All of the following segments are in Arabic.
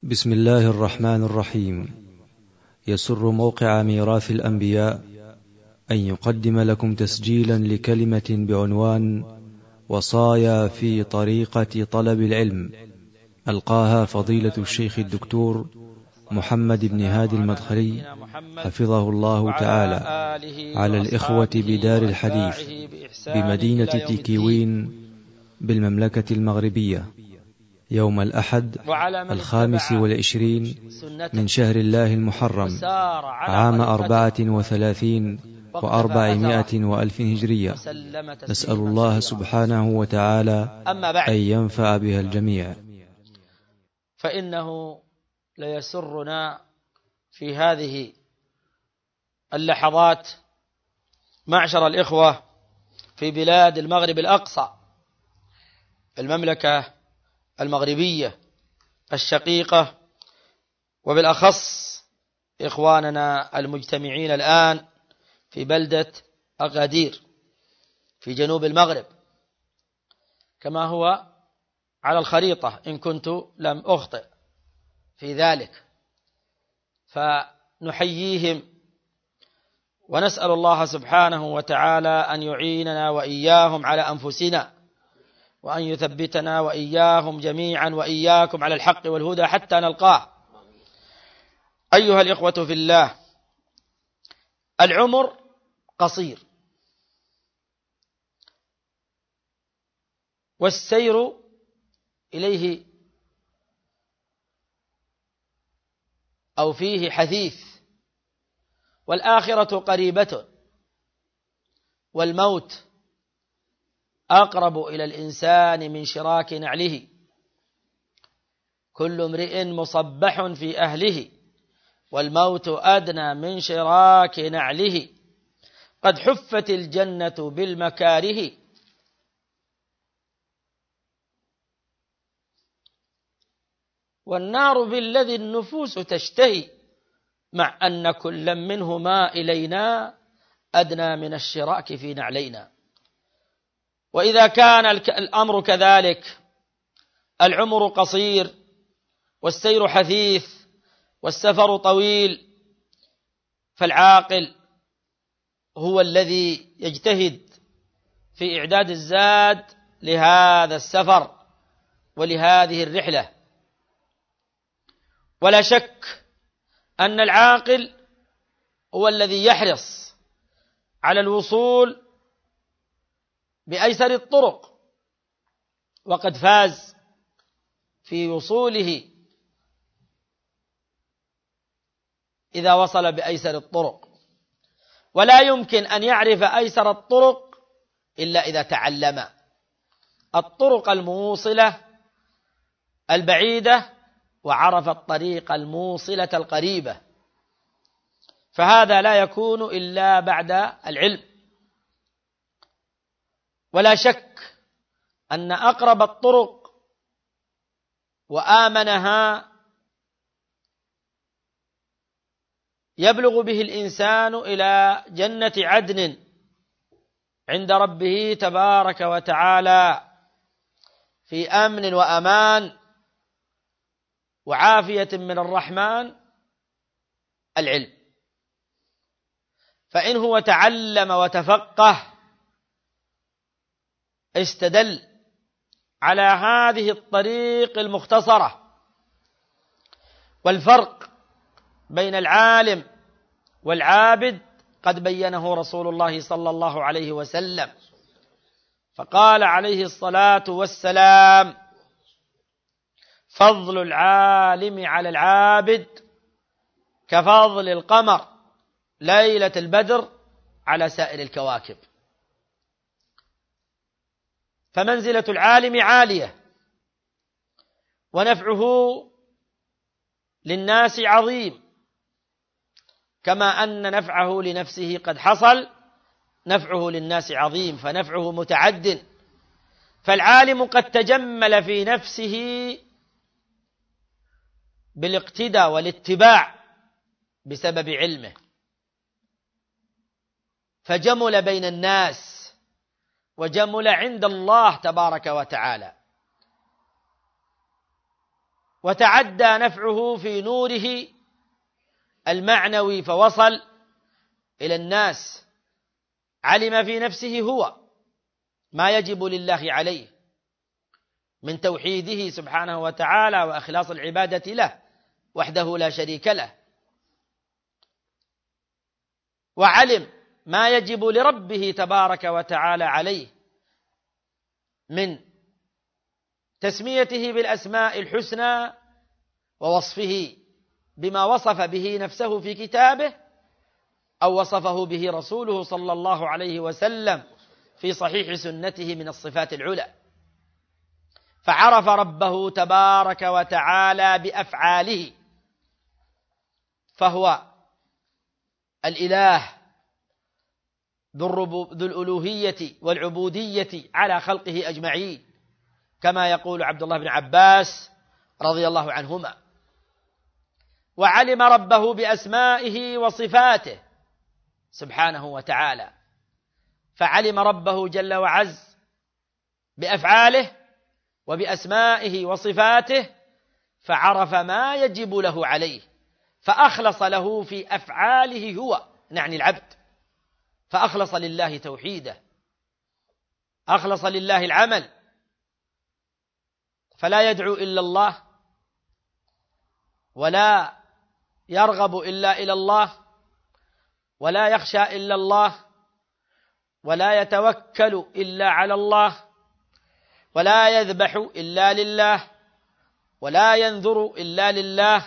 بسم الله الرحمن الرحيم. يسر موقع ميراث الأنبياء أن يقدم لكم تسجيلا لكلمة بعنوان وصايا في طريقة طلب العلم، ألقاها فضيلة الشيخ الدكتور محمد بن هادي المدخلي حفظه الله تعالى على الإخوة بدار الحديث بمدينة تيكيوين بالمملكة المغربية، يوم الأحد 25 من شهر الله المحرم عام 34 و400 وألف هجرية. نسأل الله سبحانه وتعالى أن ينفع بها الجميع. فإنه ليسرنا في هذه اللحظات معشر الإخوة في بلاد المغرب الأقصى، المملكة المغربية الشقيقة، وبالأخص إخواننا المجتمعين الآن في بلدة أغادير في جنوب المغرب كما هو على الخريطة إن كنت لم أخطئ في ذلك، فنحييهم ونسأل الله سبحانه وتعالى أن يعيننا وإياهم على أنفسنا، وأن يثبتنا وإياهم جميعا وإياكم على الحق والهدى حتى نلقاه. أيها الإخوة في الله، العمر قصير والسير إليه أو فيه حثيث، والآخرة قريبة، والموت أقرب إلى الإنسان من شراك نعله، كل امرئ مصبح في أهله، والموت أدنى من شراك نعله، قد حفت الجنة بالمكاره، والنار بالذي النفوس تشتهي، مع أن كل منهما إلينا أدنى من الشراك في نعلينا. وإذا كان الأمر كذلك، العمر قصير والسير حثيث والسفر طويل، فالعاقل هو الذي يجتهد في إعداد الزاد لهذا السفر ولهذه الرحلة. ولا شك أن العاقل هو الذي يحرص على الوصول بأيسر الطرق، وقد فاز في وصوله إذا وصل بأيسر الطرق، ولا يمكن أن يعرف أيسر الطرق إلا إذا تعلم الطرق الموصلة البعيدة وعرف الطريق الموصلة القريبة، فهذا لا يكون إلا بعد العلم. ولا شك أن أقرب الطرق وآمنها يبلغ به الإنسان إلى جنة عدن عند ربه تبارك وتعالى في أمن وأمان وعافية من الرحمن العلم. فإن هو تعلم وتفقه استدل على هذه الطريق المختصرة. والفرق بين العالم والعابد قد بينه رسول الله صلى الله عليه وسلم، فقال عليه الصلاة والسلام: فضل العالم على العابد كفضل القمر ليلة البدر على سائر الكواكب. فمنزلة العالم عالية، ونفعه للناس عظيم، كما أن نفعه لنفسه قد حصل، نفعه للناس عظيم، فنفعه متعد. فالعالم قد تجمل في نفسه بالاقتداء والاتباع بسبب علمه، فجمل بين الناس وجمل عند الله تبارك وتعالى. وتعدى نفعه في نوره المعنوي فوصل إلى الناس، علم في نفسه هو ما يجب لله عليه من توحيده سبحانه وتعالى وإخلاص العبادة له وحده لا شريك له، وعلم ما يجب لربه تبارك وتعالى عليه من تسميته بالأسماء الحسنى ووصفه بما وصف به نفسه في كتابه أو وصفه به رسوله صلى الله عليه وسلم في صحيح سنته من الصفات العلى. فعرف ربه تبارك وتعالى بأفعاله، فهو الإله ذو الألوهية والعبودية على خلقه أجمعين، كما يقول عبد الله بن عباس رضي الله عنهما. وعلم ربه بأسمائه وصفاته سبحانه وتعالى، فعلم ربه جل وعز بأفعاله وبأسمائه وصفاته، فعرف ما يجب له عليه، فأخلص له في أفعاله هو، نعني العبد، فأخلص لله توحيده، أخلص لله العمل، فلا يدعو إلا الله، ولا يرغب إلا إلى الله، ولا يخشى إلا الله، ولا يتوكل إلا على الله، ولا يذبح إلا لله، ولا ينذر إلا لله،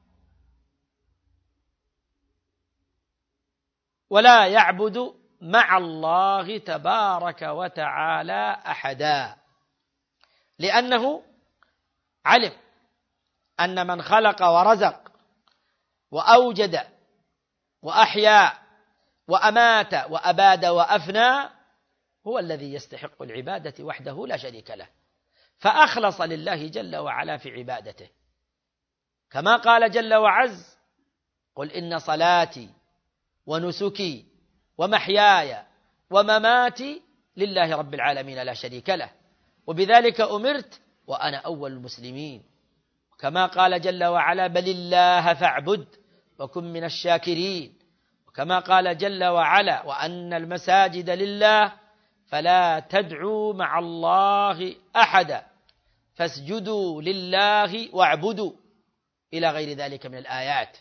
ولا يعبد مع الله تبارك وتعالى أحدا، لأنه علم أن من خلق ورزق وأوجد وأحيا وأمات وأباد وأفنى هو الذي يستحق العبادة وحده لا شريك له، فأخلص لله جل وعلا في عبادته، كما قال جل وعز: قل إن صلاتي ونسكي ومحياي ومماتي لله رب العالمين لا شريك له، وبذلك أمرت وأنا أول المسلمين، كما قال جل وعلا: بل الله فاعبد وكن من الشاكرين، وكما قال جل وعلا: وأن المساجد لله فلا تدعوا مع الله أحدا فاسجدوا لله واعبدوا، إلى غير ذلك من الآيات.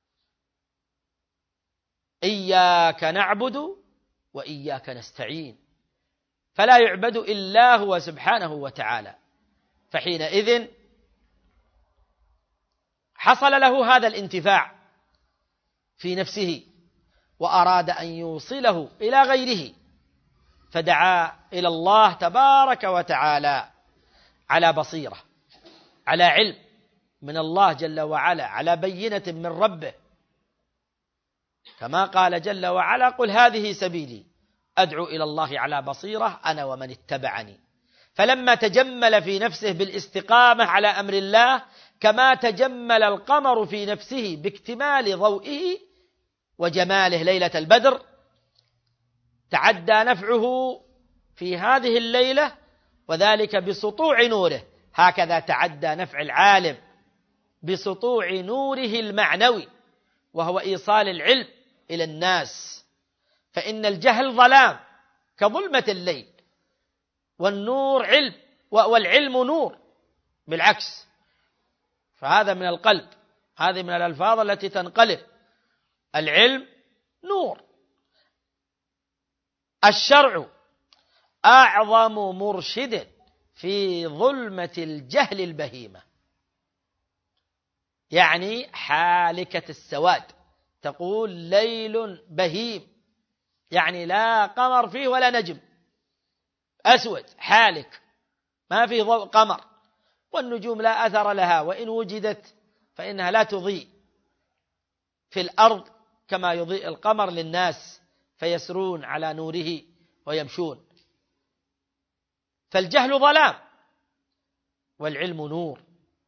إياك نعبد وإياك نستعين، فلا يعبد إلا هو سبحانه وتعالى، فحينئذ حصل له هذا الانتفاع في نفسه، وأراد أن يوصله إلى غيره، فدعا إلى الله تبارك وتعالى على بصيرة، على علم من الله جل وعلا، على بينة من ربه، كما قال جل وعلا: قل هذه سبيلي أدعو إلى الله على بصيرة أنا ومن اتبعني. فلما تجمل في نفسه بالاستقامة على أمر الله، كما تجمل القمر في نفسه باكتمال ضوئه وجماله ليلة البدر، تعدى نفعه في هذه الليلة، وذلك بسطوع نوره، هكذا تعدى نفع العالم بسطوع نوره المعنوي، وهو إيصال العلم إلى الناس، فإن الجهل ظلام كظلمة الليل، والنور علم، والعلم نور بالعكس، فهذا من القلب، هذه من الألفاظ التي تنقلب، العلم نور. الشرع أعظم مرشد في ظلمة الجهل البهيمة، يعني حالكة السواد، تقول ليل بهيم، يعني لا قمر فيه ولا نجم، أسود حالك ما فيه ضوء قمر، والنجوم لا أثر لها، وإن وجدت فإنها لا تضيء في الأرض كما يضيء القمر للناس فيسرون على نوره ويمشون. فالجهل ظلام والعلم نور.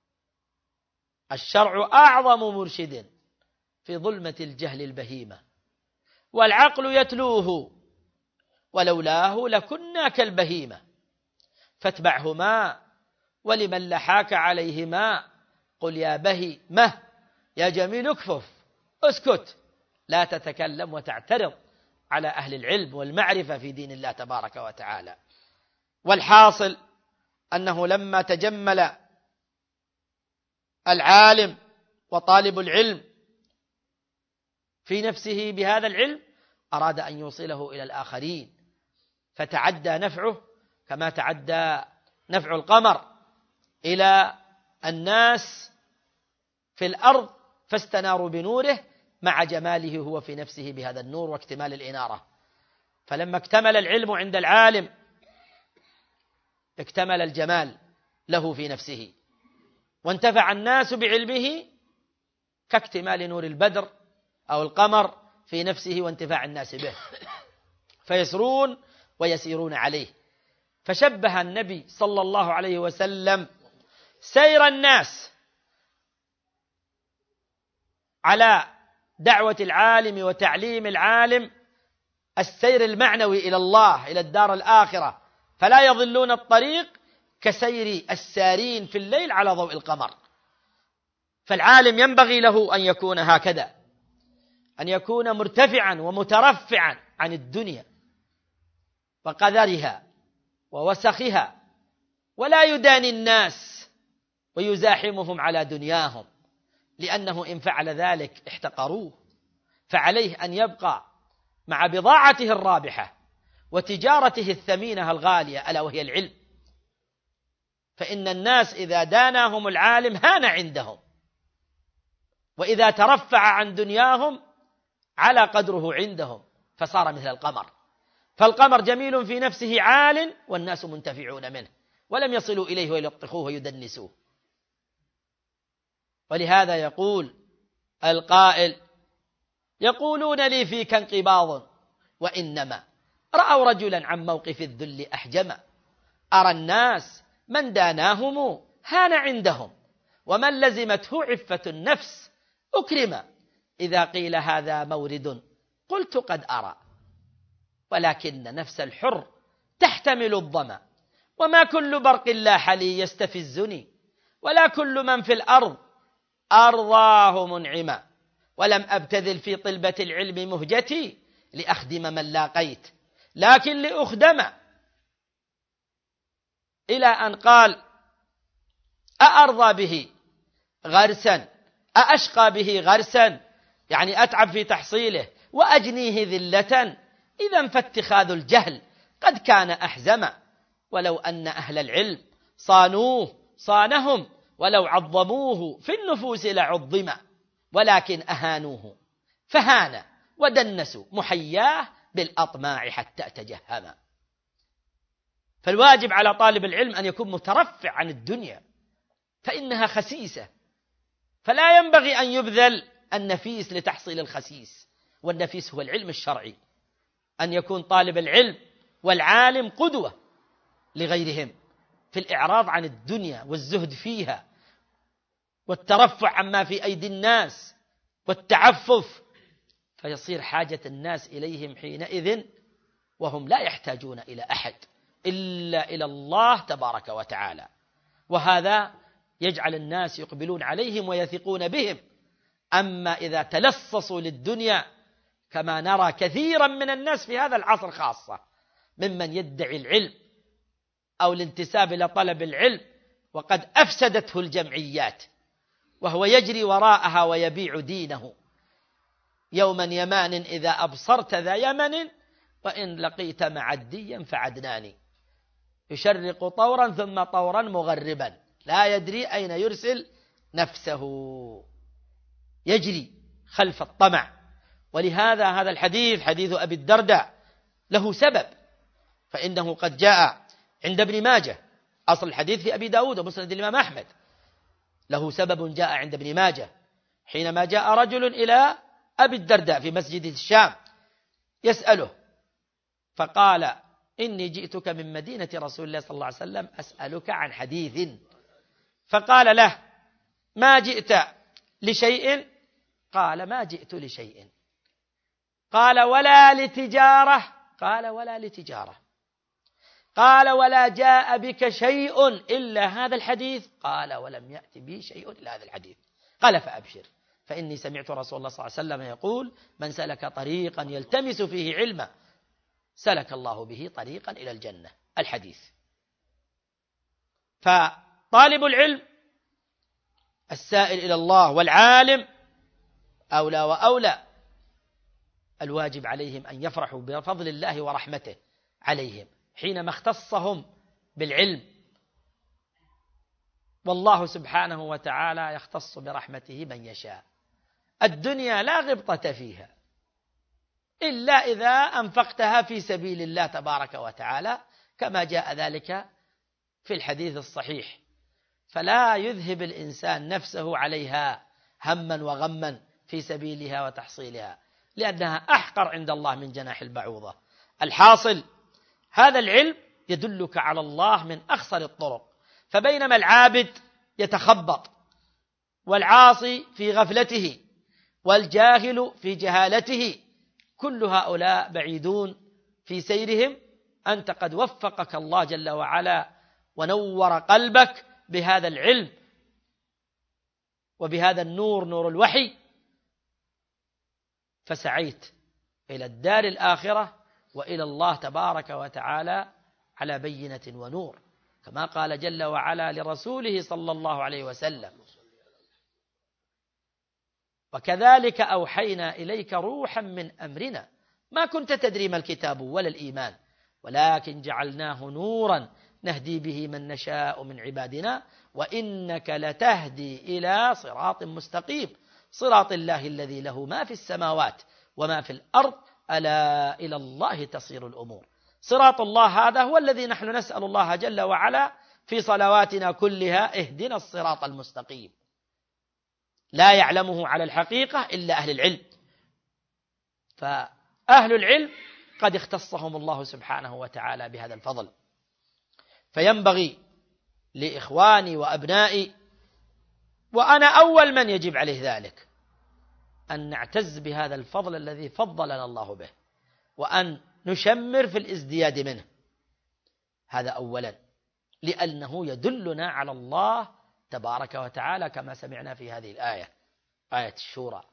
الشرع أعظم مرشد في ظلمة الجهل البهيمة، والعقل يتلوه ولولاه لكنا كالبهيمة، فاتبعهما ولمن لحاك عليهما قل يا بهي مه يا جميل اكفف اسكت، لا تتكلم وتعترض على أهل العلم والمعرفة في دين الله تبارك وتعالى. والحاصل أنه لما تجمل العالم وطالب العلم في نفسه بهذا العلم أراد أن يوصله إلى الآخرين، فتعدى نفعه كما تعدى نفع القمر إلى الناس في الأرض، فاستناروا بنوره مع جماله هو في نفسه بهذا النور واكتمال الإنارة. فلما اكتمل العلم عند العالم اكتمل الجمال له في نفسه، وانتفع الناس بعلمه كاكتمال نور البدر أو القمر في نفسه وانتفاع الناس به، فيسرون ويسيرون عليه. فشبه النبي صلى الله عليه وسلم سير الناس على دعوة العالم وتعليم العالم السير المعنوي إلى الله، إلى الدار الآخرة، فلا يضلون الطريق كسير السارين في الليل على ضوء القمر. فالعالم ينبغي له أن يكون هكذا، أن يكون مرتفعا ومترفعا عن الدنيا وقدرها ووسخها، ولا يداني الناس ويزاحمهم على دنياهم، لأنه إن فعل ذلك احتقروه. فعليه أن يبقى مع بضاعته الرابحة وتجارته الثمينة الغالية ألا وهي العلم، فإن الناس إذا داناهم العالم هان عندهم، وإذا ترفع عن دنياهم على قدره عندهم، فصار مثل القمر. فالقمر جميل في نفسه عال والناس منتفعون منه، ولم يصلوا إليه ويلطخوه ويدنسوه. ولهذا يقول القائل: يقولون لي فيك انقباض وإنما رأوا رجلا عن موقف الذل أحجما، أرى الناس من داناهم هان عندهم، ومن لزمته عفة النفس أكرم، إذا قيل هذا مورد قلت قد أرى، ولكن نفس الحر تحتمل الظما، وما كل برق لاح لي يستفزني، ولا كل من في الأرض أرضاه منعما، ولم أبتذل في طلبة العلم مهجتي لأخدم من لاقيت، لكن لأخدم، إلى أن قال: أأرضى به غرسا أأشقى به غرسا، يعني أتعب في تحصيله وأجنيه ذلة، إذا فاتخاذ الجهل قد كان أحزما، ولو أن أهل العلم صانوه صانهم، ولو عظموه في النفوس لعظما، ولكن أهانوه فهان ودنسوا محياه بالأطماع حتى تجهما. فالواجب على طالب العلم أن يكون مترفع عن الدنيا، فإنها خسيسة، فلا ينبغي أن يبذل النفيس لتحصيل الخسيس، والنفيس هو العلم الشرعي. أن يكون طالب العلم والعالم قدوة لغيرهم في الإعراض عن الدنيا والزهد فيها والترفع عما في أيدي الناس والتعفف، فيصير حاجة الناس إليهم حينئذ وهم لا يحتاجون إلى أحد إلا إلى الله تبارك وتعالى، وهذا يجعل الناس يقبلون عليهم ويثقون بهم. أما إذا تلصصوا للدنيا كما نرى كثيرا من الناس في هذا العصر خاصة، ممن يدعي العلم أو الانتساب إلى طلب العلم وقد أفسدته الجمعيات، وهو يجري وراءها ويبيع دينه. يوما يمان إذا أبصرت ذا يمن، وإن لقيت معديا فعدناني، يشرق طورا ثم طورا مغربا، لا يدري أين يرسل نفسه، يجري خلف الطمع. ولهذا هذا الحديث حديث أبي الدرداء له سبب، فإنه قد جاء عند ابن ماجه، أصل الحديث في أبي داود ومسند الإمام أحمد، له سبب جاء عند ابن ماجه حينما جاء رجل إلى أبي الدرداء في مسجد الشام يسأله، فقال: إني جئتك من مدينة رسول الله صلى الله عليه وسلم أسألك عن حديث. فقال له: ما جئت لشيء؟ قال: ما جئت لشيء. قال: ولا لتجارة؟ قال: ولا لتجارة. قال ولا جاء بك شيء إلا هذا الحديث؟ قال ولم يأتي بي شيء إلا هذا الحديث. قال فأبشر، فإني سمعت رسول الله صلى الله عليه وسلم يقول من سلك طريقا يلتمس فيه علما سلك الله به طريقا إلى الجنة. الحديث. فطالب العلم السائل إلى الله والعالم أولى وأولى، الواجب عليهم أن يفرحوا بفضل الله ورحمته عليهم حينما اختصهم بالعلم، والله سبحانه وتعالى يختص برحمته من يشاء. الدنيا لا غبطة فيها إلا إذا أنفقتها في سبيل الله تبارك وتعالى، كما جاء ذلك في الحديث الصحيح. فلا يذهب الإنسان نفسه عليها هما وغما في سبيلها وتحصيلها، لأنها أحقر عند الله من جناح البعوضة. الحاصل هذا العلم يدلك على الله من أخصر الطرق. فبينما العابد يتخبط والعاصي في غفلته والجاهل في جهالته، كل هؤلاء بعيدون في سيرهم. أنت قد وفقك الله جل وعلا ونور قلبك بهذا العلم وبهذا النور، نور الوحي، فسعيت إلى الدار الآخرة وإلى الله تبارك وتعالى على بينة ونور، كما قال جل وعلا لرسوله صلى الله عليه وسلم وكذلك أوحينا إليك روحا من أمرنا ما كنت تدري ما الكتاب ولا الإيمان ولكن جعلناه نورا نهدي به من نشاء من عبادنا وإنك لتهدي إلى صراط مستقيم صراط الله الذي له ما في السماوات وما في الأرض ألا إلى الله تصير الأمور. صراط الله هذا هو الذي نحن نسأل الله جل وعلا في صلواتنا كلها اهدنا الصراط المستقيم. لا يعلمه على الحقيقة إلا أهل العلم، فأهل العلم قد اختصهم الله سبحانه وتعالى بهذا الفضل. فينبغي لإخواني وأبنائي وأنا أول من يجب عليه ذلك أن نعتز بهذا الفضل الذي فضلنا الله به، وأن نشمر في الازدياد منه. هذا أولا، لأنه يدلنا على الله تبارك وتعالى كما سمعنا في هذه الآية، آية الشورى.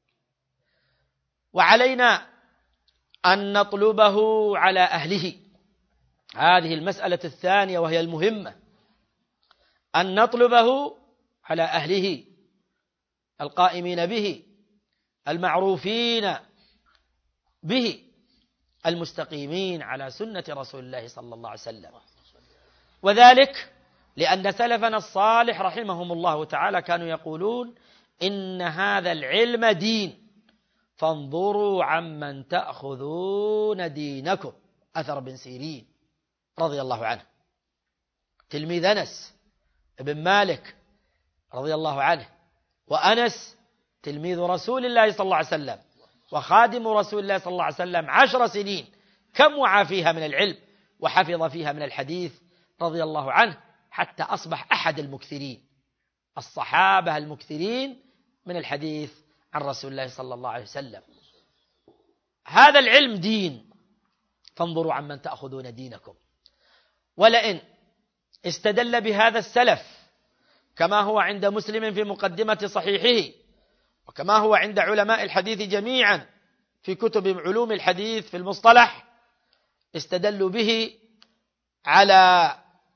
وعلينا أن نطلبه على أهله. هذه المسألة الثانية وهي المهمة، أن نطلبه على أهله القائمين به المعروفين به المستقيمين على سنة رسول الله صلى الله عليه وسلم. وذلك لأن سلفنا الصالح رحمهم الله تعالى كانوا يقولون إن هذا العلم دين فانظروا عمن تأخذون دينكم. أثر بن سيرين رضي الله عنه تلميذ أنس بن مالك رضي الله عنه، وأنس تلميذ رسول الله صلى الله عليه وسلم وخادم رسول الله صلى الله عليه وسلم 10 سنين، كم وعى فيها من العلم وحفظ فيها من الحديث رضي الله عنه، حتى أصبح أحد المكثرين الصحابة المكثرين من الحديث عن رسول الله صلى الله عليه وسلم. هذا العلم دين فانظروا عمن تأخذون دينكم. ولئن استدل بهذا السلف كما هو عند مسلم في مقدمة صحيحه وكما هو عند علماء الحديث جميعا في كتب علوم الحديث في المصطلح، استدلوا به على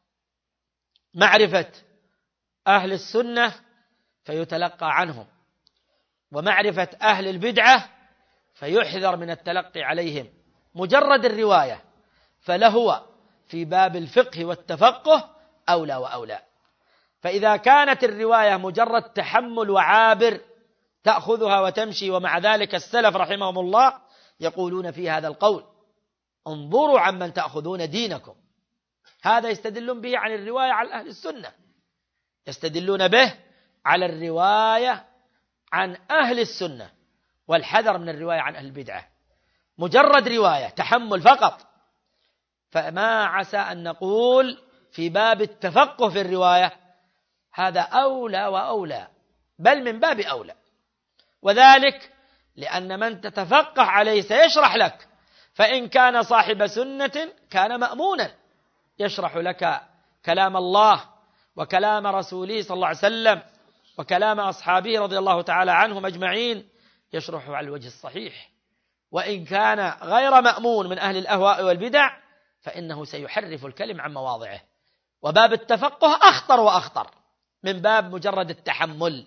معرفة أهل السنة فيتلقى عنهم، ومعرفة أهل البدعة فيحذر من التلقي عليهم. مجرد الرواية فلهو في باب الفقه والتفقه أولى وأولى. فإذا كانت الرواية مجرد تحمل وعابر تأخذها وتمشي، ومع ذلك السلف رحمهم الله يقولون في هذا القول انظروا عمن تأخذون دينكم، هذا يستدلون به عن الرواية على أهل السنة، يستدلون به على الرواية عن أهل السنة والحذر من الرواية عن أهل البدعة. مجرد رواية تحمل فقط، فما عسى أن نقول في باب التفقه في الرواية هذا أولى وأولى، بل من باب أولى. وذلك لأن من تتفقه عليه سيشرح لك، فإن كان صاحب سنة كان مأمونا، يشرح لك كلام الله وكلام رسوله صلى الله عليه وسلم وكلام أصحابه رضي الله تعالى عنهم أجمعين، يشرحه على الوجه الصحيح، وإن كان غير مأمون من أهل الأهواء والبدع فإنه سيحرف الكلم عن مواضعه. وباب التفقه أخطر وأخطر من باب مجرد التحمل.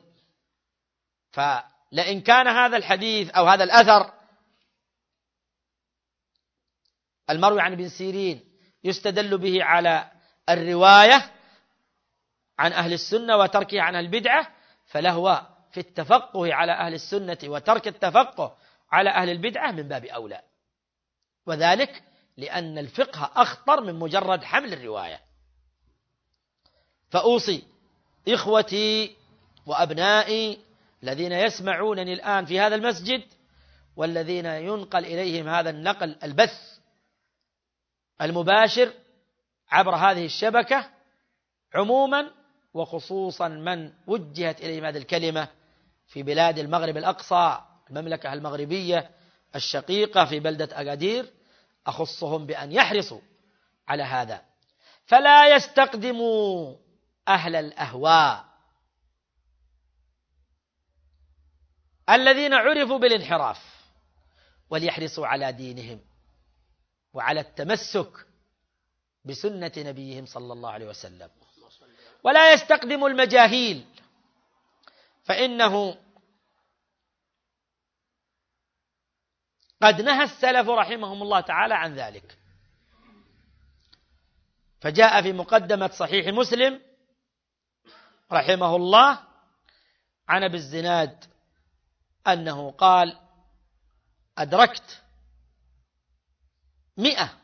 فلئن كان هذا الحديث أو هذا الأثر المروي عن ابن سيرين يستدل به على الرواية عن أهل السنة وتركه عن البدعة، فلهو في التفقه على أهل السنة وترك التفقه على أهل البدعة من باب أولى، وذلك لأن الفقه أخطر من مجرد حمل الرواية. فأوصي إخوتي وأبنائي الذين يسمعونني الآن في هذا المسجد والذين ينقل إليهم هذا النقل البث المباشر عبر هذه الشبكة عموما، وخصوصا من وجهت إليهم هذه الكلمة في بلاد المغرب الأقصى، المملكة المغربية الشقيقة في بلدة أغادير، أخصهم بأن يحرصوا على هذا، فلا يستقدموا أهل الأهواء الذين عرفوا بالانحراف، وليحرصوا على دينهم وعلى التمسك بسنة نبيهم صلى الله عليه وسلم، ولا يستقدموا المجاهيل، فإنه قد نهى السلف رحمهم الله تعالى عن ذلك. فجاء في مقدمة صحيح مسلم رحمه الله عن أبي الزناد أنه قال: أدركت 100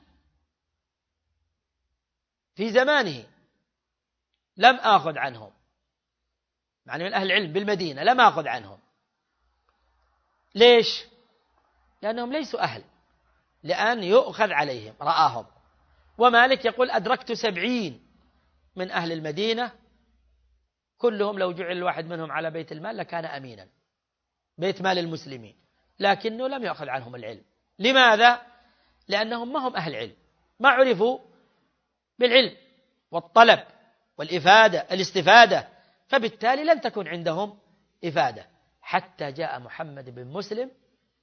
في زمانه لم آخذ عنهم، يعني من أهل العلم بالمدينة لم آخذ عنهم. ليش؟ لأنهم ليسوا أهل لأن يؤخذ عليهم، رآهم. ومالك يقول: أدركت 70 من أهل المدينة كلهم لو جعل الواحد منهم على بيت المال لكان أمينا، بيت مال المسلمين، لكنه لم يأخذ عنهم العلم. لماذا؟ لأنهم ما هم أهل علم، ما عرفوا بالعلم والطلب والإفادة الاستفادة، فبالتالي لن تكون عندهم إفادة. حتى جاء محمد بن مسلم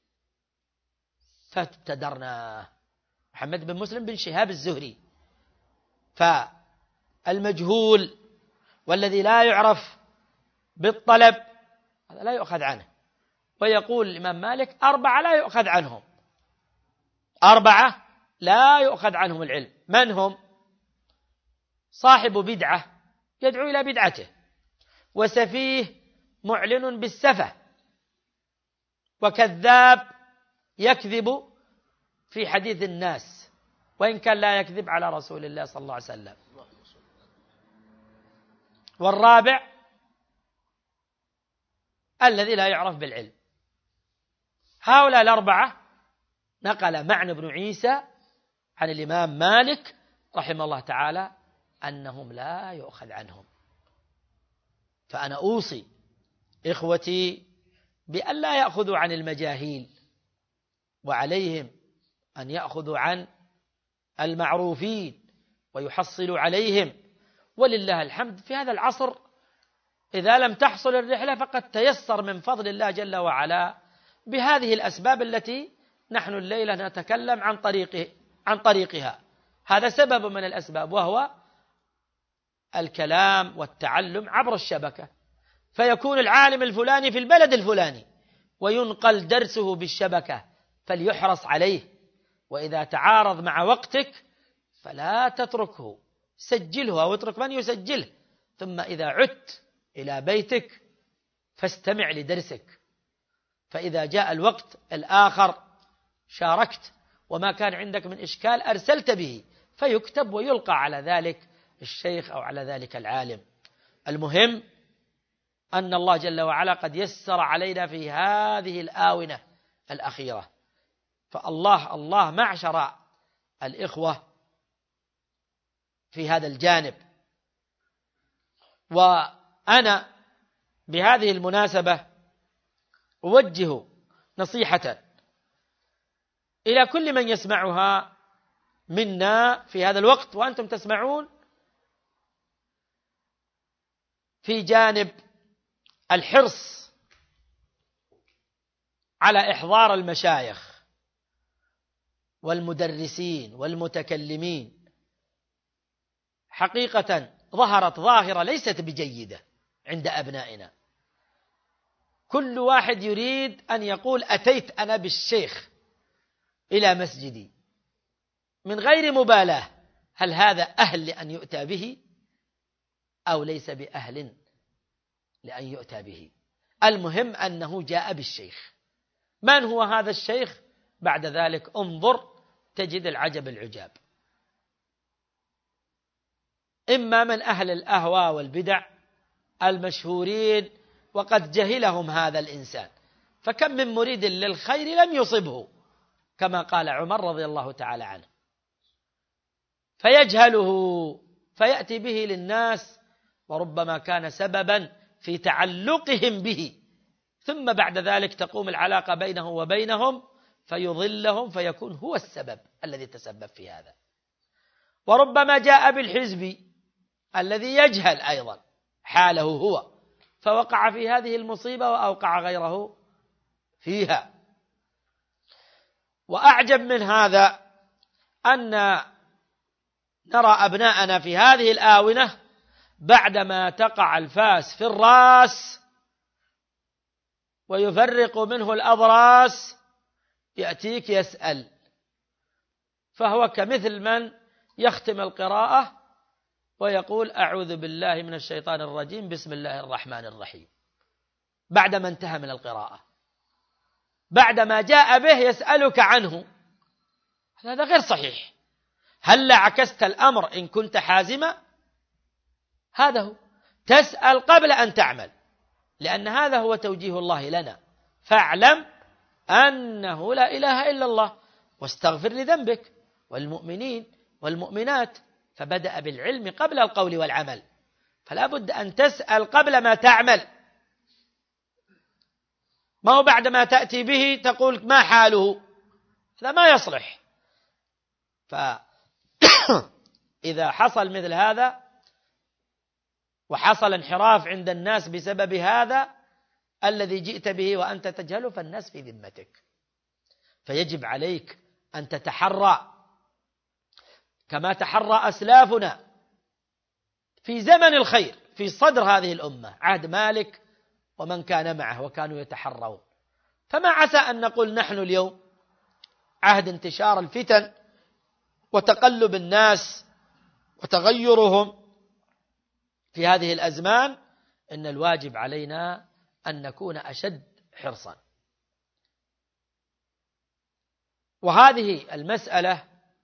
فابتدرنا، محمد بن مسلم بن شهاب الزهري. فالمجهول والذي لا يعرف بالطلب هذا لا يؤخذ عنه. ويقول الإمام مالك: 4 لا يؤخذ عنهم، 4 لا يؤخذ عنهم العلم. من هم؟ صاحب بدعة يدعو إلى بدعته، وسفيه معلن بالسفة، وكذاب يكذب في حديث الناس وإن كان لا يكذب على رسول الله صلى الله عليه وسلم. والرابع الذي لا يعرف بالعلم. هؤلاء 4 نقل معن بن عيسى عن الإمام مالك رحمه الله تعالى أنهم لا يؤخذ عنهم. فأنا أوصي إخوتي بأن لا يأخذوا عن المجاهيل، وعليهم أن يأخذوا عن المعروفين ويحصلوا عليهم. ولله الحمد في هذا العصر إذا لم تحصل الرحلة فقد تيسر من فضل الله جل وعلا بهذه الأسباب التي نحن الليلة نتكلم عن طريقها. هذا سبب من الأسباب، وهو الكلام والتعلم عبر الشبكة، فيكون العالم الفلاني في البلد الفلاني وينقل درسه بالشبكة، فليحرص عليه. وإذا تعارض مع وقتك فلا تتركه، سجله أو اترك من يسجله، ثم إذا عدت إلى بيتك فاستمع لدرسك، فإذا جاء الوقت الآخر شاركت، وما كان عندك من إشكال أرسلت به فيكتب ويلقى على ذلك الشيخ أو على ذلك العالم. المهم أن الله جل وعلا قد يسر علينا في هذه الآونة الأخيرة، فالله معشر الإخوة في هذا الجانب. وأنا بهذه المناسبة أوجه نصيحة إلى كل من يسمعها منا في هذا الوقت وأنتم تسمعون في جانب الحرص على إحضار المشايخ والمدرسين والمتكلمين، حقيقة ظهرت ظاهرة ليست بجيدة عند أبنائنا. كل واحد يريد أن يقول أتيت أنا بالشيخ إلى مسجدي، من غير مبالاة هل هذا أهل لأن يؤتى به أو ليس بأهل لأن يؤتى به. المهم أنه جاء بالشيخ. من هو هذا الشيخ؟ بعد ذلك انظر تجد العجب العجاب، إما من أهل الأهواء والبدع المشهورين وقد جهلهم هذا الإنسان، فكم من مريد للخير لم يصبه كما قال عمر رضي الله تعالى عنه، فيجهله فيأتي به للناس وربما كان سببا في تعلقهم به، ثم بعد ذلك تقوم العلاقة بينه وبينهم فيضلهم فيكون هو السبب الذي تسبب في هذا. وربما جاء بالحزب الذي يجهل أيضا حاله هو فوقع في هذه المصيبة وأوقع غيره فيها. وأعجب من هذا أن نرى أبناءنا في هذه الآونة بعدما تقع الفاس في الرأس ويفرق منه الأضراس يأتيك يسأل، فهو كمثل من يختم القراءة ويقول أعوذ بالله من الشيطان الرجيم بسم الله الرحمن الرحيم بعدما انتهى من القراءة، بعدما جاء به يسألك عنه. هذا غير صحيح. هل عكست الأمر إن كنت حازما؟ هذا هو، تسأل قبل أن تعمل، لأن هذا هو توجيه الله لنا، فاعلم أنه لا إله إلا الله واستغفر لذنبك والمؤمنين والمؤمنات. فبدأ بالعلم قبل القول والعمل، فلا بد أن تسأل قبل ما تعمل، ما هو بعدما تأتي به تقول ما حاله، هذا ما يصلح. فإذا حصل مثل هذا وحصل انحراف عند الناس بسبب هذا الذي جئت به وأنت تجهله فالناس في ذمتك، فيجب عليك أن تتحرى كما تحرى أسلافنا في زمن الخير في صدر هذه الأمة، عهد مالك ومن كان معه وكانوا يتحرون. فما عسى أن نقول نحن اليوم عهد انتشار الفتن وتقلب الناس وتغيرهم في هذه الأزمان، إن الواجب علينا أن نكون أشد حرصا. وهذه المسألة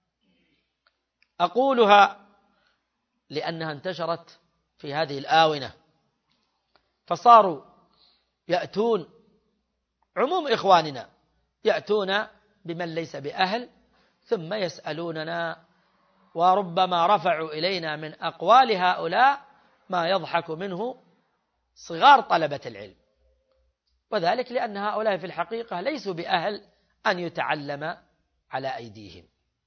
أقولها لأنها انتشرت في هذه الآونة، فصاروا يأتون عموم إخواننا يأتون بمن ليس بأهل ثم يسألوننا، وربما رفعوا إلينا من أقوال هؤلاء ما يضحك منه صغار طلبة العلم، وذلك لأن هؤلاء في الحقيقة ليسوا بأهل أن يتعلم على أيديهم.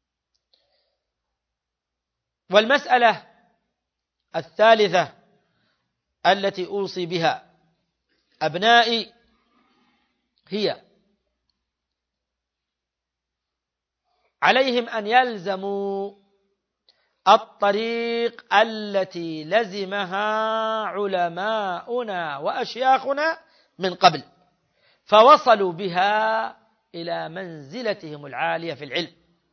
والمسألة الثالثة التي أوصي بها أبنائي هي عليهم أن يلزموا الطريق التي لزمها علماؤنا وأشياخنا من قبل فوصلوا بها إلى منزلتهم العالية في العلم.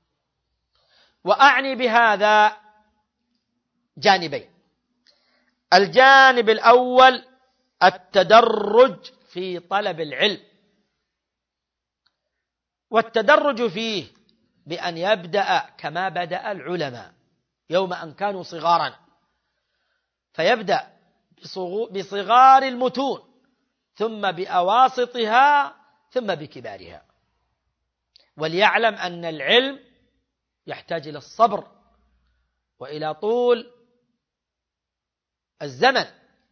وأعني بهذا جانبين: الجانب الأول التدرج في طلب العلم، والتدرج فيه بأن يبدأ كما بدأ العلماء يوم أن كانوا صغارا، فيبدأ بصغار المتون ثم بأواسطها ثم بكبارها. وليعلم أن العلم يحتاج إلى الصبر وإلى طول الزمن.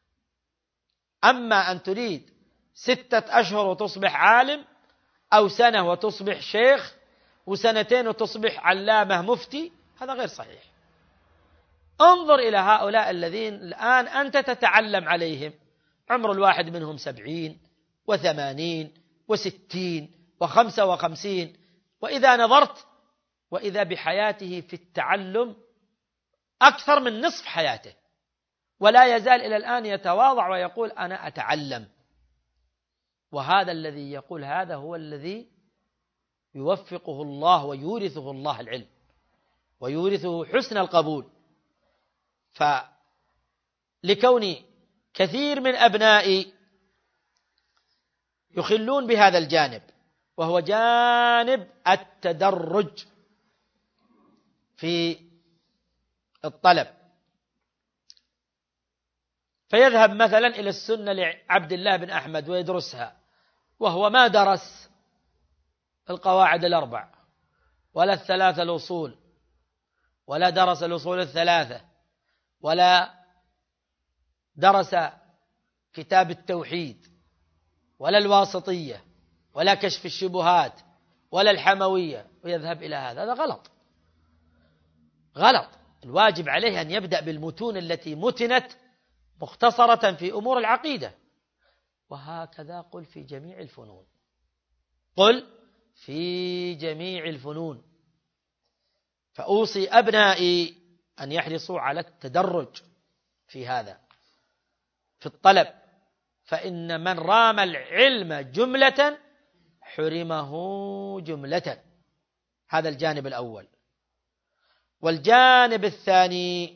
أما أن تريد 6 أشهر وتصبح عالم، أو سنة وتصبح شيخ، وسنتين وتصبح علامة مفتي، هذا غير صحيح. انظر إلى هؤلاء الذين الآن أنت تتعلم عليهم، عمر الواحد منهم 70 و80 و60 و55، وإذا نظرت وإذا بحياته في التعلم أكثر من نصف حياته، ولا يزال إلى الآن يتواضع ويقول أنا أتعلم. وهذا الذي يقول هذا هو الذي يوفقه الله ويورثه الله العلم ويورثه حسن القبول. فلكون كثير من أبنائي يخلون بهذا الجانب، وهو جانب التدرج في الطلب، فيذهب مثلا إلى السنة لعبد الله بن أحمد ويدرسها، وهو ما درس القواعد الأربع ولا الثلاثة الأصول، ولا درس الأصول الثلاثة، ولا درس كتاب التوحيد، ولا الواسطية، ولا كشف الشبهات، ولا الحموية، ويذهب إلى هذا غلط. غلط. الواجب عليه أن يبدأ بالمتون التي متنت مختصرة في أمور العقيدة. وهكذا قل في جميع الفنون، قل في جميع الفنون. فأوصي أبنائي أن يحرصوا على التدرج في هذا في الطلب، فإن من رام العلم جملة حرمه جملة. هذا الجانب الأول. والجانب الثاني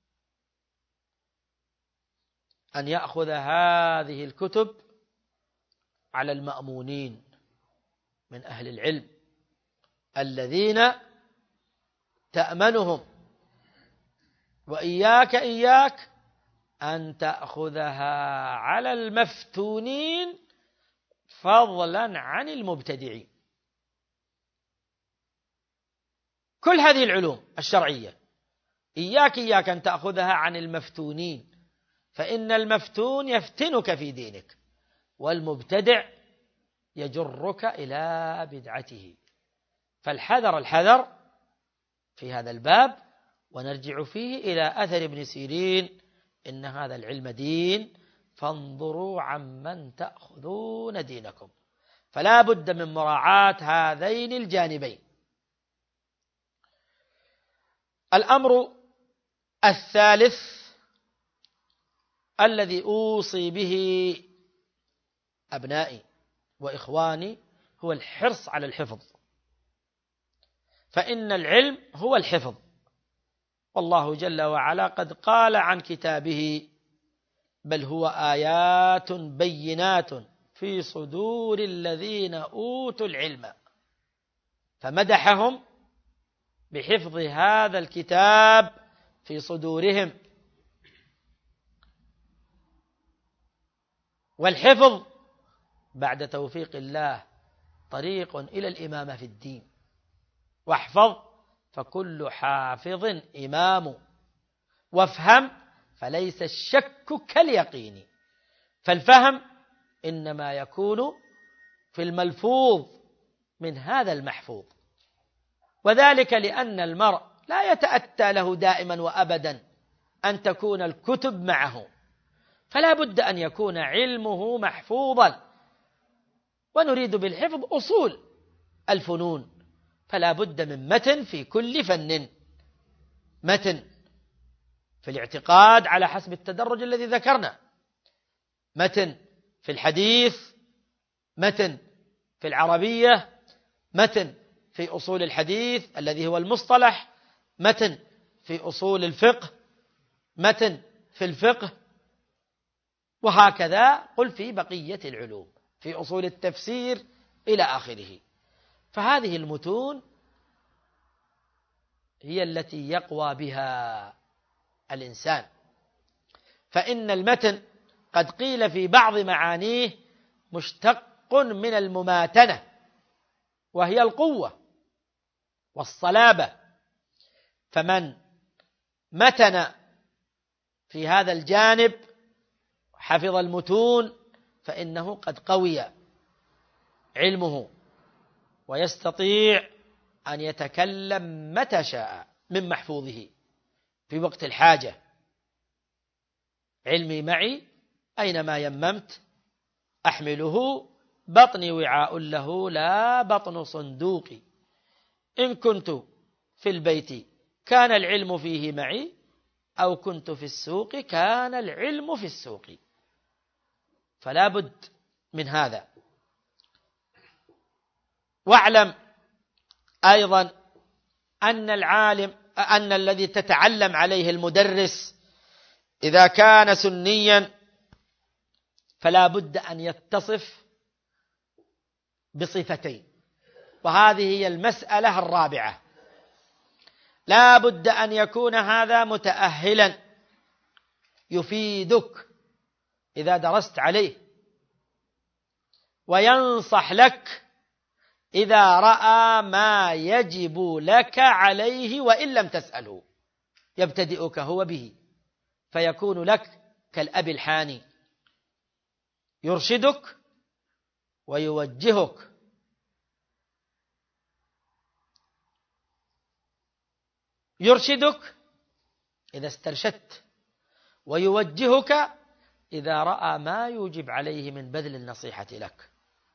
أن يأخذ هذه الكتب على المأمونين من أهل العلم الذين تأمنهم، وإياك أن تأخذها على المفتونين فضلا عن المبتدعين. كل هذه العلوم الشرعية إياك أن تأخذها عن المفتونين، فإن المفتون يفتنك في دينك، والمبتدع يجرك إلى بدعته. الحذر في هذا الباب. ونرجع فيه إلى أثر ابن سيرين: إن هذا العلم دين فانظروا عمن تأخذون دينكم. فلا بد من مراعاة هذين الجانبين. الأمر الثالث الذي أوصي به أبنائي وإخواني هو الحرص على الحفظ، فإن العلم هو الحفظ. والله جل وعلا قد قال عن كتابه: بل هو آيات بينات في صدور الذين أوتوا العلم، فمدحهم بحفظ هذا الكتاب في صدورهم. والحفظ بعد توفيق الله طريق إلى الإمامة في الدين. واحفظ فكل حافظ إمام، وافهم فليس الشك كاليقين. فالفهم إنما يكون في الملفوظ من هذا المحفوظ، وذلك لأن المرء لا يتأتى له دائما وأبدا أن تكون الكتب معه، فلا بد أن يكون علمه محفوظا. ونريد بالحفظ أصول الفنون، فلا بد من متن في كل فن، متن في الاعتقاد على حسب التدرج الذي ذكرنا، متن في الحديث، متن في العربية، متن في أصول الحديث الذي هو المصطلح، متن في أصول الفقه، متن في الفقه، وهكذا قل في بقية العلوم، في أصول التفسير إلى آخره. فهذه المتون هي التي يقوى بها الإنسان. فإن المتن قد قيل في بعض معانيه مشتق من المماتنة، وهي القوة والصلابة. فمن متن في هذا الجانب حفظ المتون فإنه قد قوي علمه، ويستطيع أن يتكلم متى شاء. من محفوظه في وقت الحاجة. علمي معي أينما يممت أحمله، بطني وعاء له لا بطن صندوقي. إن كنت في البيت كان العلم فيه معي، أو كنت في السوق كان العلم في السوق. فلا بد من هذا. واعلم أيضا أن الذي تتعلم عليه المدرس إذا كان سنيا فلا بد أن يتصف بصفتين، وهذه هي المسألة الرابعة. لا بد أن يكون هذا متأهلا يفيدك إذا درست عليه، وينصح لك إذا رأى ما يجب لك عليه وإن لم تسأله، يبتدئك هو به فيكون لك كالأب الحاني، يرشدك ويوجهك. يرشدك إذا استرشدت، ويوجهك إذا رأى ما يوجب عليه من بذل النصيحة لك.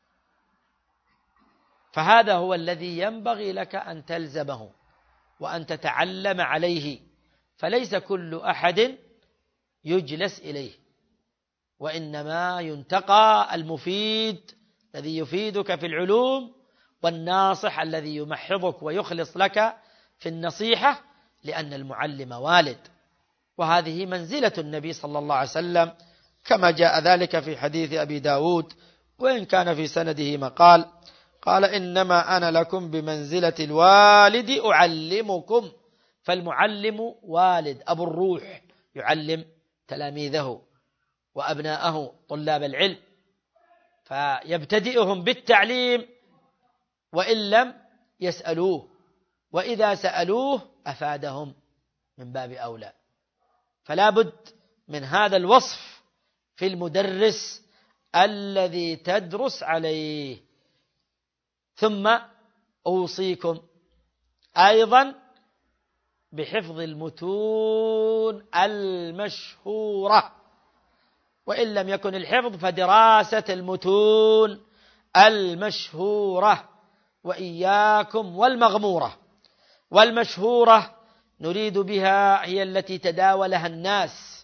فهذا هو الذي ينبغي لك أن تلزمه وأن تتعلم عليه، فليس كل أحد يجلس إليه، وإنما ينتقى المفيد الذي يفيدك في العلوم، والناصح الذي يمحضك ويخلص لك في النصيحة، لأن المعلم والد. وهذه منزلة النبي صلى الله عليه وسلم كما جاء ذلك في حديث أبي داود، وإن كان في سنده مقال، قال إنما أنا لكم بمنزلة الوالد أعلمكم. فالمعلم والد أبو الروح، يعلم تلاميذه وأبناءه طلاب العلم، فيبتدئهم بالتعليم وإن لم يسألوه، وإذا سألوه أفادهم من باب أولى. فلا بد من هذا الوصف في المدرس الذي تدرس عليه. ثم أوصيكم أيضا بحفظ المتون المشهورة، وإن لم يكن الحفظ فدراسة المتون المشهورة، وإياكم والمغمورة. والمشهورة نريد بها هي التي تداولها الناس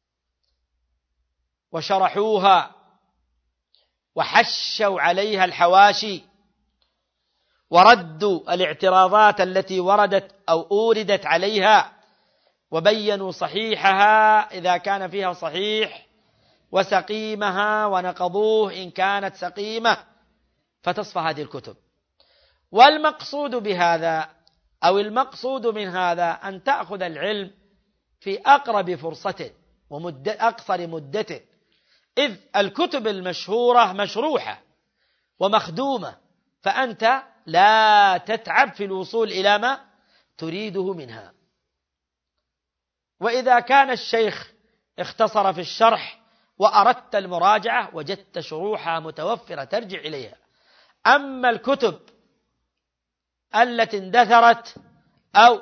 وشرحوها وحشوا عليها الحواشي، وردوا الاعتراضات التي وردت أو أوردت عليها، وبينوا صحيحها إذا كان فيها صحيح، وسقيمها ونقضوه إن كانت سقيمة، فتصفى هذه الكتب. والمقصود بهذا أو المقصود من هذا أن تأخذ العلم في أقرب فرصة أقصر مدة، إذ الكتب المشهورة مشروحة ومخدومة، فأنت لا تتعب في الوصول إلى ما تريده منها. وإذا كان الشيخ اختصر في الشرح وأردت المراجعة وجدت شروحها متوفرة ترجع إليها. أما الكتب التي اندثرت أو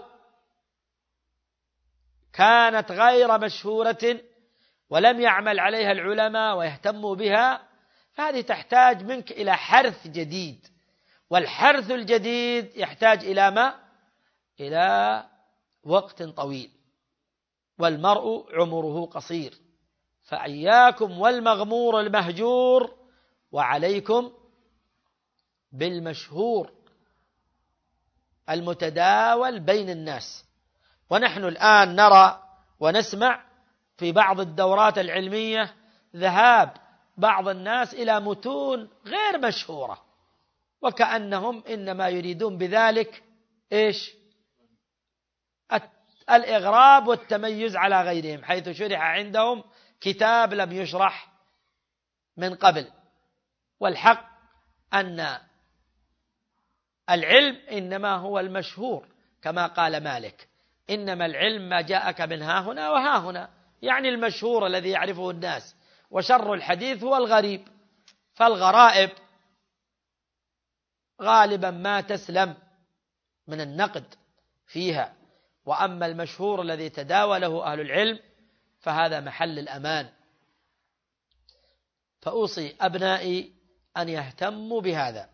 كانت غير مشهورة ولم يعمل عليها العلماء ويهتموا بها، فهذه تحتاج منك إلى حرث جديد، والحرث الجديد يحتاج إلى ما؟ إلى وقت طويل، والمرء عمره قصير. فإياكم والمغمور المهجور، وعليكم بالمشهور المتداول بين الناس. ونحن الآن نرى ونسمع في بعض الدورات العلمية ذهاب بعض الناس إلى متون غير مشهورة، وكأنهم إنما يريدون بذلك إيش؟ الإغراب والتميز على غيرهم، حيث شرح عندهم كتاب لم يشرح من قبل. والحق أن العلم إنما هو المشهور، كما قال مالك: إنما العلم ما جاءك من ها هنا وها هنا، يعني المشهور الذي يعرفه الناس، وشر الحديث هو الغريب. فالغرائب غالبا ما تسلم من النقد فيها، وأما المشهور الذي تداوله أهل العلم فهذا محل الأمان. فأوصي أبنائي أن يهتموا بهذا،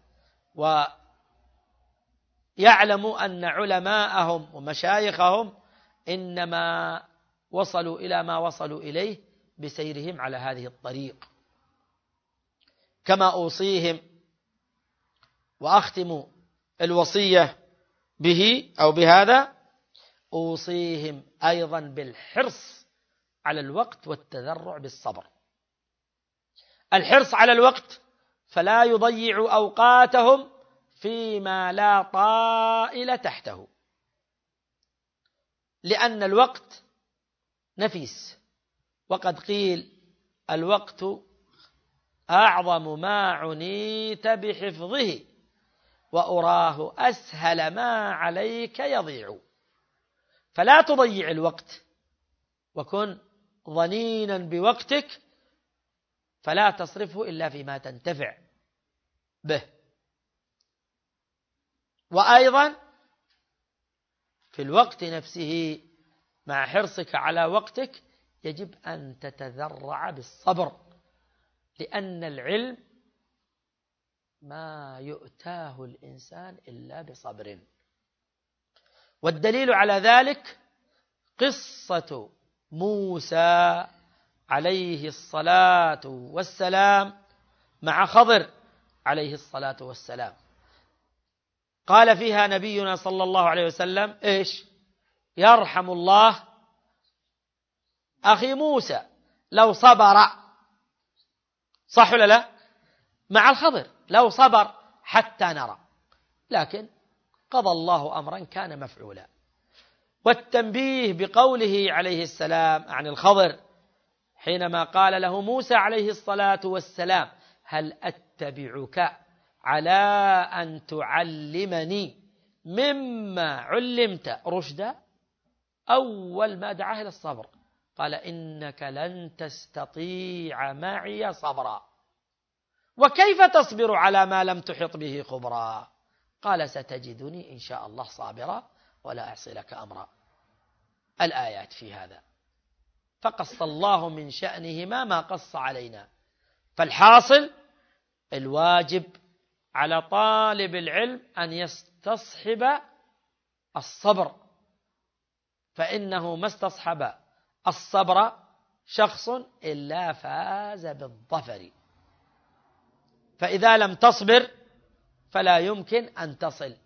ويعلموا أن علماءهم ومشايخهم إنما وصلوا إلى ما وصلوا إليه بسيرهم على هذه الطريق. كما أوصيهم وأختم الوصية به أو بهذا، أوصيهم أيضا بالحرص على الوقت والتذرع بالصبر. الحرص على الوقت، فلا يضيعوا أوقاتهم فيما لا طائل تحته، لأن الوقت نفيس، وقد قيل الوقت أعظم ما عنيت بحفظه وأراه أسهل ما عليك يضيع. فلا تضيع الوقت، وكن ظنينا بوقتك، فلا تصرفه إلا فيما تنتفع به. وأيضا في الوقت نفسه مع حرصك على وقتك يجب أن تتذرع بالصبر، لأن العلم ما يؤتاه الإنسان إلا بصبر. والدليل على ذلك قصة موسى عليه الصلاة والسلام مع خضر عليه الصلاة والسلام. قال فيها نبينا صلى الله عليه وسلم إيش؟ يرحم الله أخي موسى لو صبر، صح ولا لا؟ مع الخضر لو صبر حتى نرى، لكن قضى الله أمرا كان مفعولا. والتنبيه بقوله عليه السلام عن الخضر حينما قال له موسى عليه الصلاة والسلام هل أتبعك على أن تعلمني مما علمت رشدا، أول ما دعاه إلى الصبر قال إنك لن تستطيع معي صبرا، وكيف تصبر على ما لم تحط به خبرا؟ قال ستجدني إن شاء الله صابرا ولا أعصي لك أمرا. الآيات في هذا، فقص الله من شأنهما ما قص علينا. فالحاصل الواجب على طالب العلم أن يستصحب الصبر، فإنه ما استصحب الصبر شخص إلا فاز بالظفر. فإذا لم تصبر فلا يمكن أن تصل.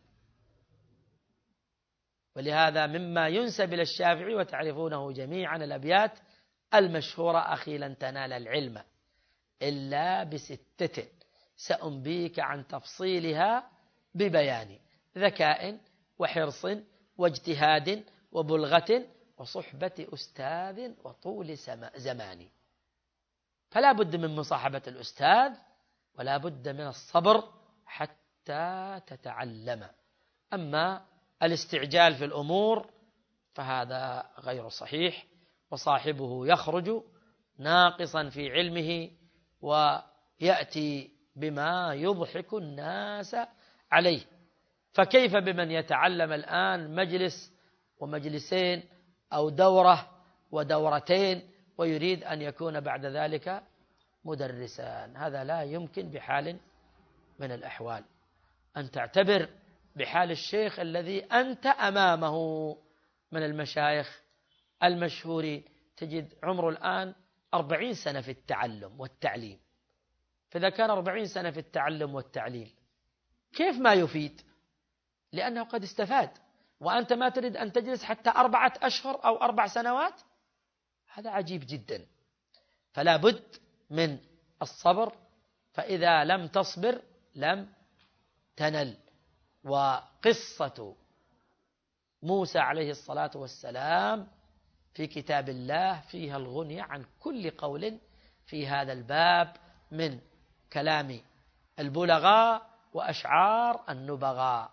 ولهذا مما ينسب إلى الشافعي وتعرفونه جميعا الأبيات المشهورة أخي لن تنال العلم إلا بستة سأنبيك عن تفصيلها ببيان ذكاء وحرص واجتهاد وبلغة وصحبة أستاذ وطول زمان. فلا بد من مصاحبة الأستاذ، ولا بد من الصبر حتى تتعلم. أما الاستعجال في الأمور فهذا غير صحيح، وصاحبه يخرج ناقصا في علمه ويأتي بما يضحك الناس عليه. فكيف بمن يتعلم الآن مجلس ومجلسين أو دورة ودورتين ويريد أن يكون بعد ذلك مدرسا؟ هذا لا يمكن بحال من الأحوال. أن تعتبر بحال الشيخ الذي أنت أمامه من المشايخ المشهور، تجد عمره الآن 40 سنة في التعلم والتعليم. فإذا كان 40 سنة في التعلم والتعليم كيف ما يفيد؟ لأنه قد استفاد، وأنت ما تريد أن تجلس حتى 4 أشهر أو 4 سنوات. هذا عجيب جدا. فلا بد من الصبر، فإذا لم تصبر لم تنل. وقصة موسى عليه الصلاة والسلام في كتاب الله فيها الغني عن كل قول في هذا الباب من كلام البلغاء وأشعار النبغاء.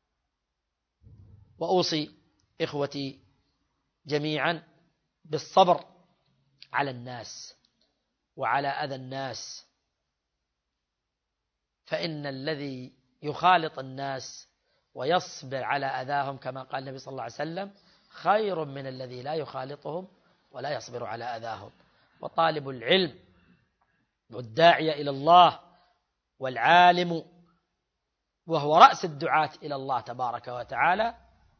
وأوصي إخوتي جميعا بالصبر على الناس وعلى أذى الناس، فإن الذي يخالط الناس ويصبر على أذاهم كما قال النبي صلى الله عليه وسلم خير من الذي لا يخالطهم ولا يصبر على أذاهم. وطالب العلم والداعية إلى الله والعالم وهو رأس الدعاة إلى الله تبارك وتعالى،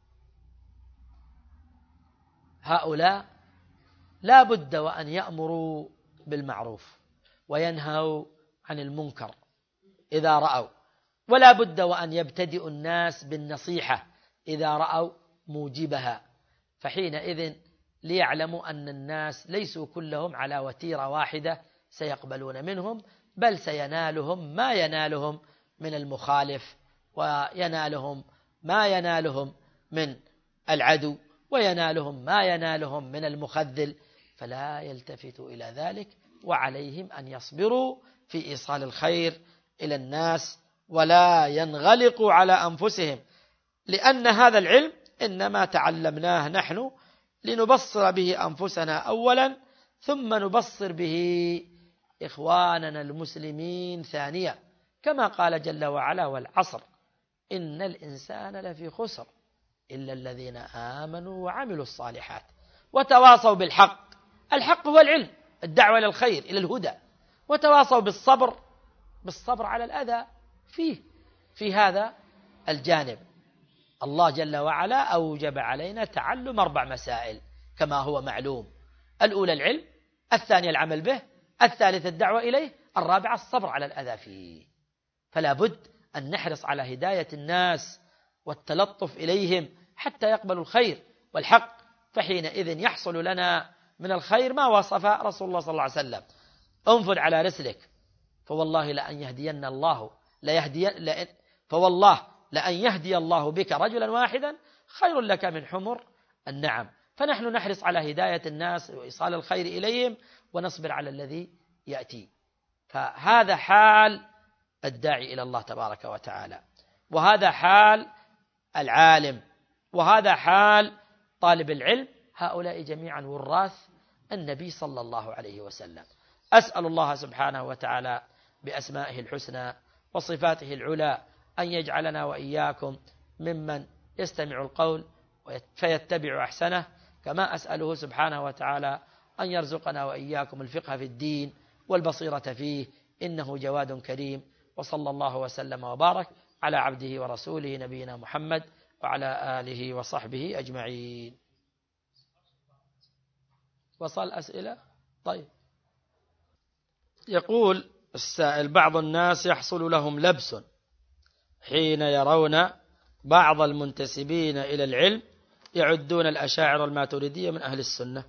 هؤلاء لا بد وأن يأمروا بالمعروف وينهوا عن المنكر إذا رأوا، ولا بد وأن يبتدئوا الناس بالنصيحة إذا رأوا موجبها، فحينئذ ليعلموا أن الناس ليسوا كلهم على وتيرة واحدة سيقبلون منهم، بل سينالهم ما ينالهم من المخالف، وينالهم ما ينالهم من العدو، وينالهم ما ينالهم من المخذل، فلا يلتفتوا إلى ذلك، وعليهم أن يصبروا في إيصال الخير إلى الناس ولا ينغلقوا على أنفسهم، لأن هذا العلم إنما تعلمناه نحن لنبصر به أنفسنا أولا، ثم نبصر به إخواننا المسلمين ثانيا، كما قال جل وعلا: والعصر إن الإنسان لفي خسر إلا الذين آمنوا وعملوا الصالحات وتواصوا بالحق. الحق هو العلم، الدعوة إلى الخير إلى الهدى، وتواصوا بالصبر على الأذى في هذا الجانب. الله جل وعلا أوجب علينا تعلم 4 مسائل كما هو معلوم: الأولى العلم، الثانية العمل به، الثالثة الدعوة إليه، الرابعة الصبر على الأذى فيه. فلا بد أن نحرص على هداية الناس والتلطف إليهم حتى يقبلوا الخير والحق، فحينئذ يحصل لنا من الخير ما وصف رسول الله صلى الله عليه وسلم: انفذ على رسلك فوالله لأن يهدي الله بك رجلا واحدا خير لك من حمر النعم. فنحن نحرص على هداية الناس وإيصال الخير إليهم، ونصبر على الذي يأتي. فهذا حال الداعي إلى الله تبارك وتعالى، وهذا حال العالم، وهذا حال طالب العلم. هؤلاء جميعا وراث النبي صلى الله عليه وسلم. أسأل الله سبحانه وتعالى بأسمائه الحسنى وصفاته العلى أن يجعلنا وإياكم ممن يستمع القول فيتبع أحسنه، كما أسأله سبحانه وتعالى أن يرزقنا وإياكم الفقه في الدين والبصيرة فيه، إنه جواد كريم. وصلى الله وسلم وبارك على عبده ورسوله نبينا محمد وعلى آله وصحبه أجمعين. وصل أسئلة؟ طيب. يقول السائل: بعض الناس يحصل لهم لبس حين يرون بعض المنتسبين إلى العلم يعدون الأشاعرة والماتريدية من أهل السنة،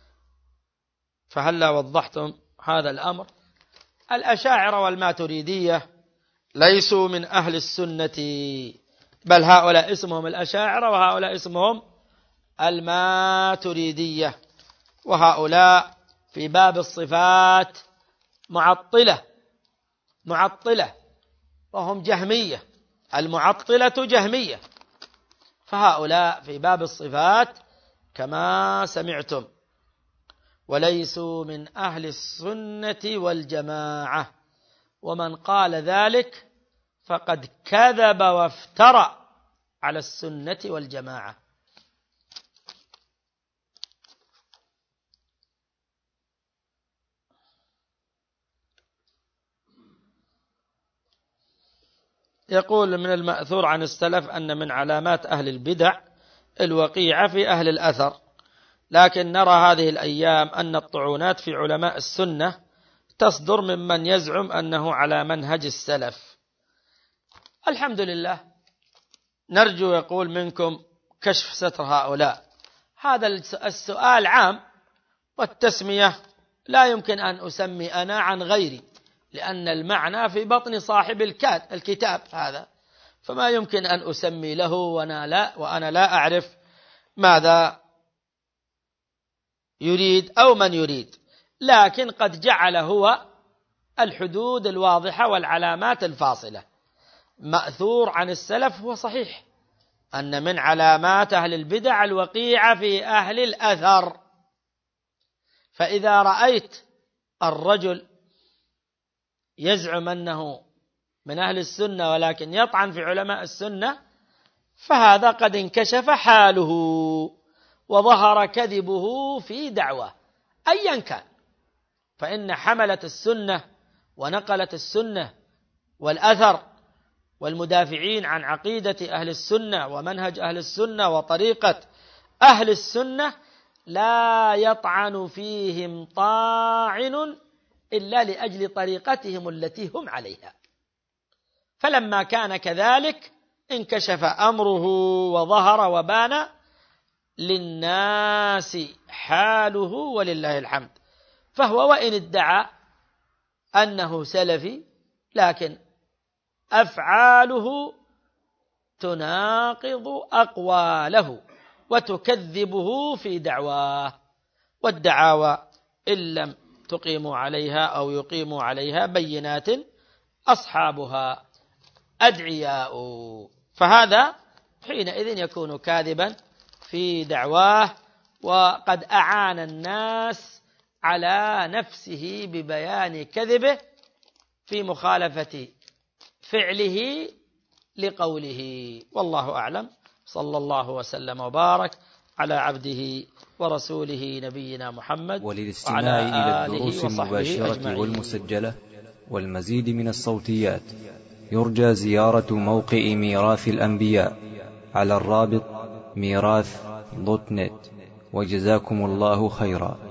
فهل وضحتم هذا الأمر؟ الأشاعرة والماتريدية ليسوا من أهل السنة، بل هؤلاء اسمهم الأشاعرة وهؤلاء اسمهم الماتريدية، وهؤلاء في باب الصفات معطلة وهم جهمية، المعطلة جهمية، فهؤلاء في باب الصفات كما سمعتم، وليسوا من أهل السنة والجماعة، ومن قال ذلك فقد كذب وافترى على السنة والجماعة. يقول: من المأثور عن السلف أن من علامات أهل البدع الوقيعة في أهل الأثر، لكن نرى هذه الأيام أن الطعونات في علماء السنة تصدر ممن يزعم أنه على منهج السلف. الحمد لله، نرجو يقول منكم كشف ستر هؤلاء. هذا السؤال عام، والتسمية لا يمكن أن أسمي أنا عن غيري، لأن المعنى في بطن صاحب الكتاب هذا، فما يمكن أن أسمي له وأنا لا أعرف ماذا يريد أو من يريد، لكن قد جعل هو الحدود الواضحة والعلامات الفاصلة. مأثور عن السلف هو صحيح أن من علامات أهل البدع الوقيعة في أهل الأثر، فإذا رأيت الرجل يزعم أنه من أهل السنة ولكن يطعن في علماء السنة، فهذا قد انكشف حاله، وظهر كذبه في دعواه أيا كان، فإن حملة السنة ونقلة السنة والأثر والمدافعين عن عقيدة أهل السنة ومنهج أهل السنة وطريقة أهل السنة لا يطعن فيهم طاعن إلا لأجل طريقتهم التي هم عليها. فلما كان كذلك انكشف أمره وظهر وبان للناس حاله ولله الحمد. فهو وإن ادعى أنه سلفي لكن أفعاله تناقض أقواله وتكذبه في دعواه، والدعاوى إن لم تقيموا عليها أو يقيموا عليها بينات أصحابها أدعياء، فهذا حينئذ يكون كاذبا في دعواه، وقد أعان الناس على نفسه ببيان كذبه في مخالفة فعله لقوله. والله أعلم. صلى الله وسلم وبارك على عبده ورسوله نبينا محمد. وللاستماع إلى الدروس المباشرة والمسجلة والمزيد من الصوتيات يرجى زيارة موقع ميراث الأنبياء على الرابط ميراث.net. وجزاكم الله خيرا.